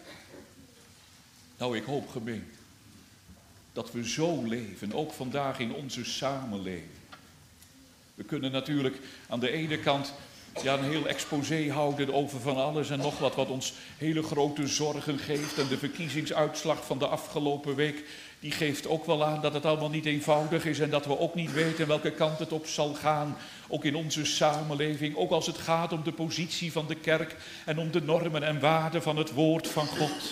Nou, ik hoop, gemeente, dat we zo leven, ook vandaag in onze samenleving. We kunnen natuurlijk aan de ene kant ja, een heel exposé houden over van alles en nog wat, wat ons hele grote zorgen geeft. En de verkiezingsuitslag van de afgelopen week, die geeft ook wel aan dat het allemaal niet eenvoudig is en dat we ook niet weten welke kant het op zal gaan. Ook in onze samenleving, ook als het gaat om de positie van de kerk en om de normen en waarden van het woord van God.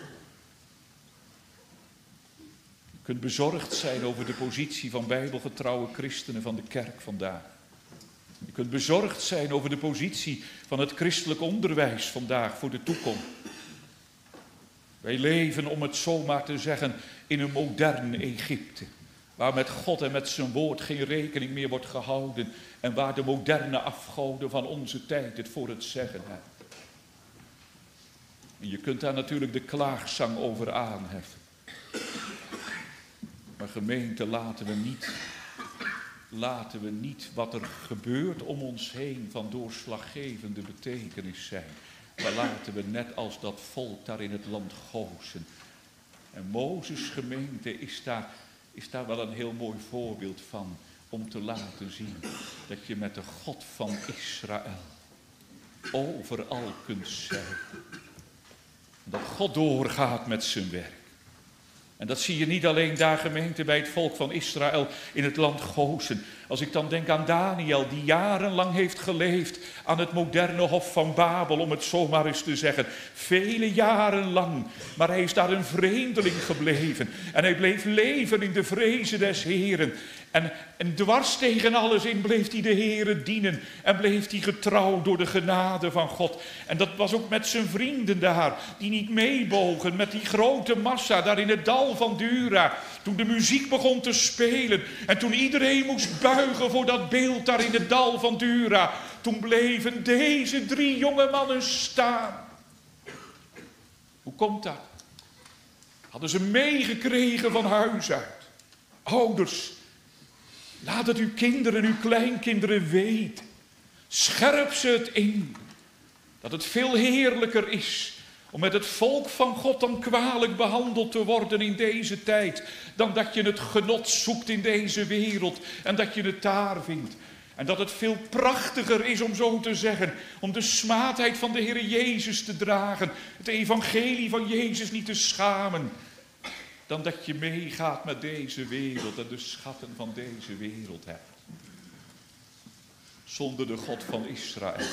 Je kunt bezorgd zijn over de positie van bijbelgetrouwe christenen van de kerk vandaag. Je kunt bezorgd zijn over de positie van het christelijk onderwijs vandaag voor de toekomst. Wij leven, om het zomaar te zeggen, in een modern Egypte. Waar met God en met zijn woord geen rekening meer wordt gehouden. En waar de moderne afgoden van onze tijd het voor het zeggen hebben. En je kunt daar natuurlijk de klaagzang over aanheffen. Maar gemeente, laten we niet, laten we niet wat er gebeurt om ons heen van doorslaggevende betekenis zijn. Maar laten we net als dat volk daar in het land Goshen. En Mozes gemeente is daar, is daar wel een heel mooi voorbeeld van. Om te laten zien dat je met de God van Israël overal kunt zijn. Dat God doorgaat met zijn werk. En dat zie je niet alleen daar gemeente bij het volk van Israël in het land Goshen. Als ik dan denk aan Daniel die jarenlang heeft geleefd aan het moderne hof van Babel, om het zomaar eens te zeggen. Vele jaren lang, maar hij is daar een vreemdeling gebleven. En hij bleef leven in de vrezen des Heren. En, en dwars tegen alles in bleef hij de Heere dienen. En bleef hij getrouw door de genade van God. En dat was ook met zijn vrienden daar, die niet meebogen met die grote massa daar in het dal van Dura. Toen de muziek begon te spelen en toen iedereen moest buigen voor dat beeld daar in het dal van Dura. Toen bleven deze drie jonge mannen staan. Hoe komt dat? Hadden ze meegekregen van huis uit. Ouders, laat het uw kinderen, uw kleinkinderen weten. Scherp ze het in. Dat het veel heerlijker is om met het volk van God dan kwalijk behandeld te worden in deze tijd. Dan dat je het genot zoekt in deze wereld en dat je het daar vindt. En dat het veel prachtiger is om zo te zeggen, om de smaadheid van de Heer Jezus te dragen. Het evangelie van Jezus niet te schamen. Dan dat je meegaat met deze wereld en de schatten van deze wereld hebt. Zonder de God van Israël.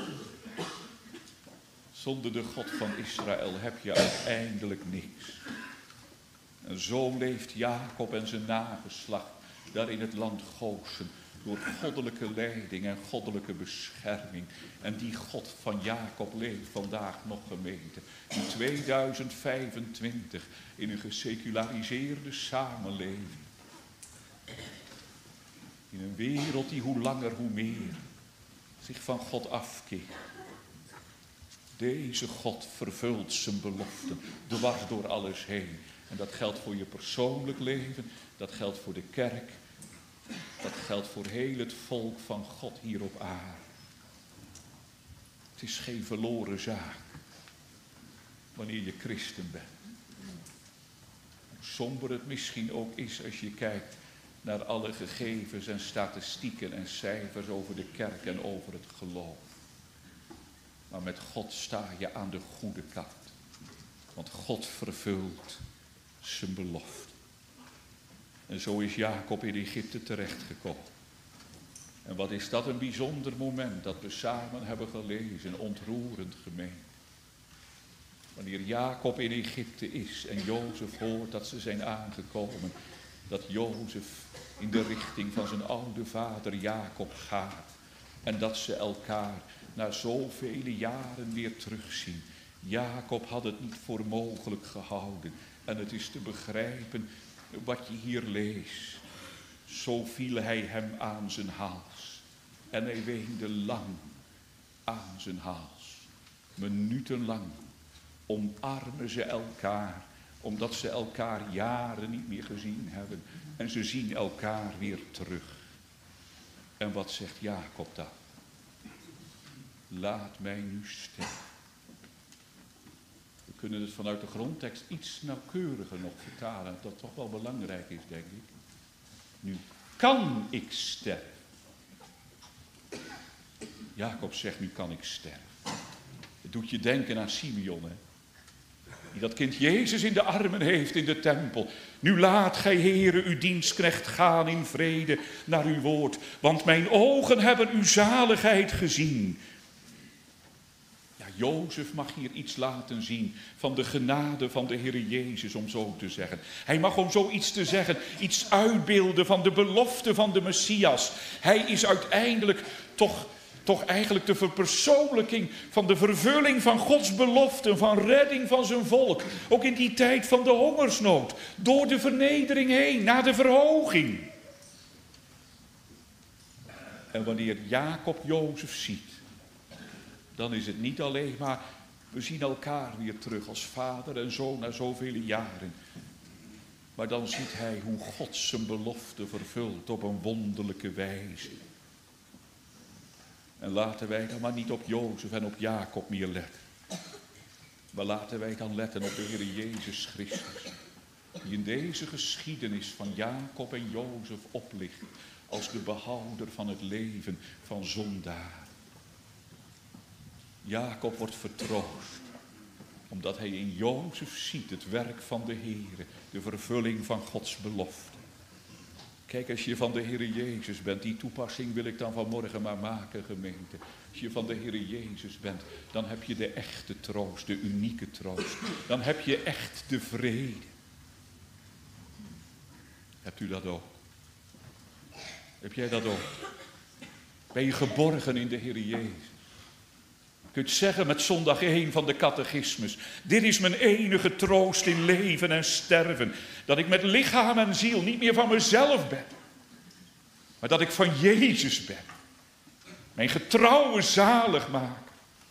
Zonder de God van Israël heb je uiteindelijk niks. En zo leeft Jacob en zijn nageslacht daar in het land Goshen. Door goddelijke leiding en goddelijke bescherming. En die God van Jacob leeft vandaag nog gemeente. In tweeduizend vijfentwintig in een geseculariseerde samenleving. In een wereld die hoe langer hoe meer zich van God afkeert. Deze God vervult zijn beloften dwars door alles heen. En dat geldt voor je persoonlijk leven, dat geldt voor de kerk. Dat geldt voor heel het volk van God hier op aarde. Het is geen verloren zaak. wanneer je christen bent. Hoe somber het misschien ook is als je kijkt naar alle gegevens en statistieken en cijfers over de kerk en over het geloof. Maar met God sta je aan de goede kant. Want God vervult zijn belofte. En zo is Jacob in Egypte terechtgekomen. En wat is dat een bijzonder moment dat we samen hebben gelezen, ontroerend gemeen. Wanneer Jacob in Egypte is en Jozef hoort dat ze zijn aangekomen, dat Jozef in de richting van zijn oude vader Jacob gaat en dat ze elkaar na zoveel jaren weer terugzien. Jacob had het niet voor mogelijk gehouden en het is te begrijpen wat je hier leest. Zo viel hij hem aan zijn hals en hij weende lang aan zijn hals. Minutenlang omarmen ze elkaar, omdat ze elkaar jaren niet meer gezien hebben. En ze zien elkaar weer terug. En wat zegt Jacob dan? Laat mij nu sterven. We kunnen het vanuit de grondtekst iets nauwkeuriger nog vertalen. Dat toch wel belangrijk is, denk ik. Nu kan ik sterven. Jacob zegt, nu kan ik sterven. Het doet je denken aan Simeon, hè? Die dat kind Jezus in de armen heeft in de tempel. Nu laat gij, Heere, uw dienstknecht gaan in vrede naar uw woord. Want mijn ogen hebben uw zaligheid gezien. Ja, Jozef mag hier iets laten zien van de genade van de Heere Jezus, om zo te zeggen. Hij mag om zoiets te zeggen, iets uitbeelden van de belofte van de Messias. Hij is uiteindelijk toch... Toch eigenlijk de verpersoonlijking van de vervulling van Gods beloften, van redding van zijn volk. Ook in die tijd van de hongersnood, door de vernedering heen, naar de verhoging. En wanneer Jacob Jozef ziet, dan is het niet alleen maar, we zien elkaar weer terug als vader en zoon na zoveel jaren. Maar dan ziet hij hoe God zijn belofte vervult op een wonderlijke wijze. En laten wij dan maar niet op Jozef en op Jacob meer letten. Maar laten wij dan letten op de Heer Jezus Christus. Die in deze geschiedenis van Jacob en Jozef oplicht als de behouder van het leven van zondaar. Jacob wordt vertroost. Omdat hij in Jozef ziet het werk van de Heer. De vervulling van Gods belofte. Kijk, als je van de Heere Jezus bent, die toepassing wil ik dan vanmorgen maar maken, gemeente. Als je van de Heere Jezus bent, dan heb je de echte troost, de unieke troost. Dan heb je echt de vrede. Hebt u dat ook? Heb jij dat ook? Ben je geborgen in de Heere Jezus? Je kunt zeggen met zondag één van de catechismus. Dit is mijn enige troost in leven en sterven. Dat ik met lichaam en ziel niet meer van mezelf ben. Maar dat ik van Jezus ben. Mijn getrouwe zaligmaker.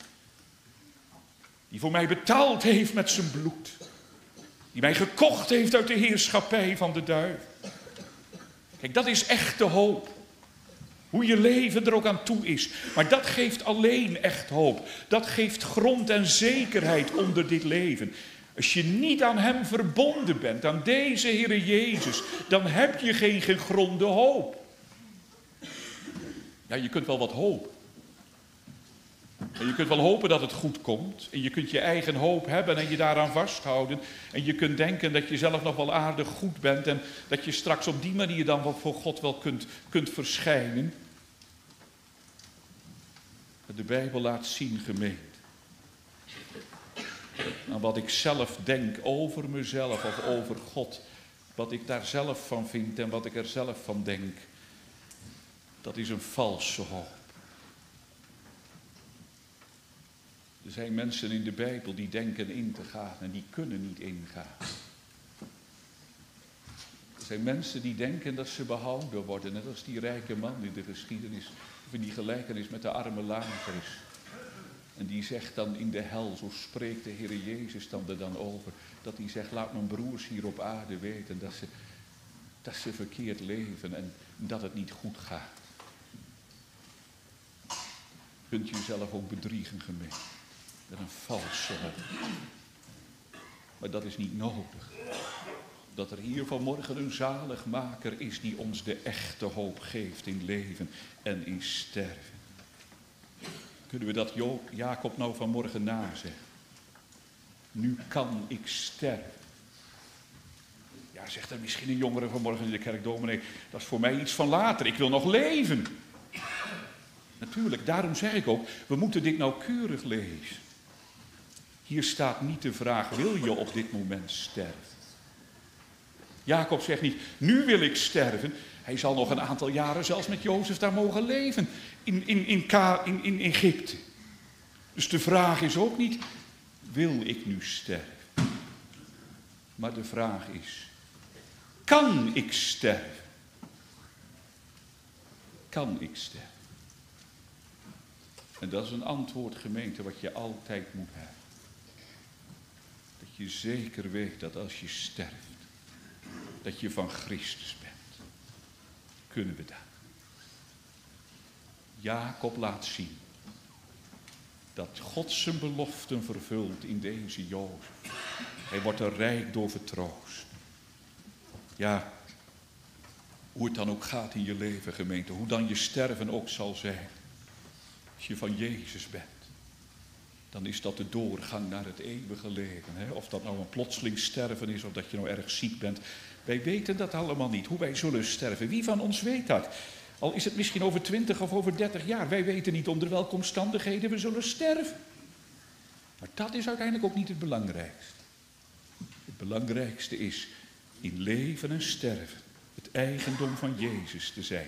Die voor mij betaald heeft met zijn bloed. Die mij gekocht heeft uit de heerschappij van de duivel. Kijk, dat is echte hoop. Hoe je leven er ook aan toe is. Maar dat geeft alleen echt hoop. Dat geeft grond en zekerheid onder dit leven. Als je niet aan hem verbonden bent, aan deze Heere Jezus, dan heb je geen gegronde hoop. Ja, je kunt wel wat hopen. En je kunt wel hopen dat het goed komt. En je kunt je eigen hoop hebben en je daaraan vasthouden. En je kunt denken dat je zelf nog wel aardig goed bent. En dat je straks op die manier dan wel voor God wel kunt, kunt verschijnen. De Bijbel laat zien, gemeente. Aan wat ik zelf denk over mezelf of over God. Wat ik daar zelf van vind en wat ik er zelf van denk. Dat is een valse hoop. Er zijn mensen in de Bijbel die denken in te gaan en die kunnen niet ingaan. Er zijn mensen die denken dat ze behouden worden. Net als die rijke man in de geschiedenis, of in die gelijkenis met de arme Lazarus. En die zegt dan in de hel, zo spreekt de Heer Jezus dan er dan over. Dat hij zegt, laat mijn broers hier op aarde weten dat ze, dat ze verkeerd leven en dat het niet goed gaat. Kunt je jezelf ook bedriegen, gemeente. Met een valse hoop. Maar dat is niet nodig. Dat er hier vanmorgen een zaligmaker is die ons de echte hoop geeft in leven en in sterven. Kunnen we dat Jacob nou vanmorgen nazeggen? Nu kan ik sterven. Ja, zegt er misschien een jongere vanmorgen in de kerk, dominee, dat is voor mij iets van later, ik wil nog leven. Natuurlijk, daarom zeg ik ook, we moeten dit nauwkeurig lezen. Hier staat niet de vraag, wil je op dit moment sterven? Jacob zegt niet, nu wil ik sterven. Hij zal nog een aantal jaren zelfs met Jozef daar mogen leven. In, in, in, in, in Egypte. Dus de vraag is ook niet, wil ik nu sterven? Maar de vraag is, kan ik sterven? Kan ik sterven? En dat is een antwoord, gemeente, wat je altijd moet hebben. Dat je zeker weet dat als je sterft, dat je van Christus bent. Kunnen we dat? Jacob laat zien dat God zijn beloften vervult in deze Jozef. Hij wordt er rijk door vertroost. Ja, hoe het dan ook gaat in je leven, gemeente, hoe dan je sterven ook zal zijn. Als je van Jezus bent, dan is dat de doorgang naar het eeuwige leven. Hè? Of dat nou een plotseling sterven is, of dat je nou erg ziek bent. Wij weten dat allemaal niet, hoe wij zullen sterven. Wie van ons weet dat? Al is het misschien over twintig of over dertig jaar. Wij weten niet onder welke omstandigheden we zullen sterven. Maar dat is uiteindelijk ook niet het belangrijkste. Het belangrijkste is in leven en sterven het eigendom van Jezus te zijn.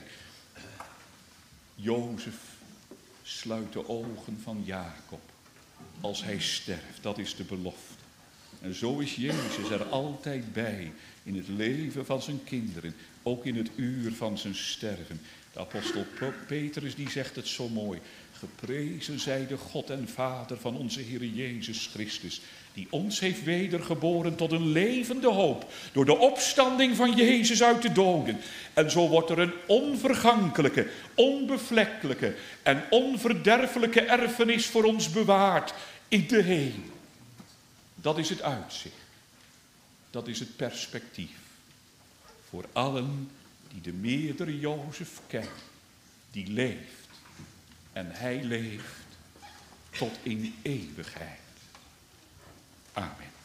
Jozef sluit de ogen van Jacob als hij sterft. Dat is de belofte. En zo is Jezus er altijd bij in het leven van zijn kinderen. Ook in het uur van zijn sterven. De apostel Petrus die zegt het zo mooi. Geprezen zij de God en Vader van onze Heer Jezus Christus. Die ons heeft wedergeboren tot een levende hoop. Door de opstanding van Jezus uit de doden. En zo wordt er een onvergankelijke, onbevlekkelijke en onverderfelijke erfenis voor ons bewaard in de hemel. Dat is het uitzicht. Dat is het perspectief. Voor allen die de meerdere Jozef kennen. Die leeft. En hij leeft tot in eeuwigheid. Amen.